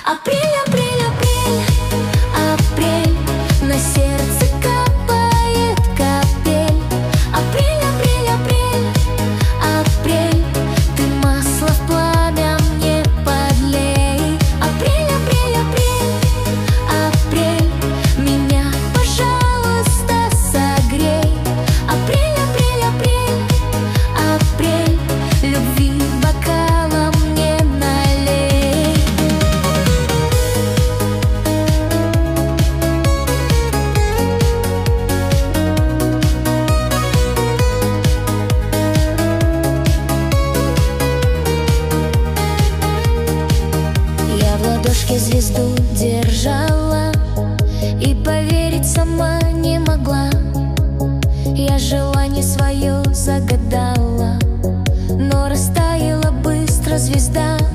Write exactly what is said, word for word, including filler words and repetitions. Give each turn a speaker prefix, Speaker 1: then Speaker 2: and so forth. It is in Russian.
Speaker 1: Апрель, апрель, апрель, апрель, на сердце капает капель. Апрель, апрель, апрель, апрель, ты масло в пламя мне подлей. Апрель, апрель, апрель, апрель, меня, пожалуйста, согрей. Апрель, апрель, апрель, апрель, любви бокалом мне налей. Я в ладошке звезду держала и поверить сама не могла. Я желание свое загадала, но растаяла быстро звезда.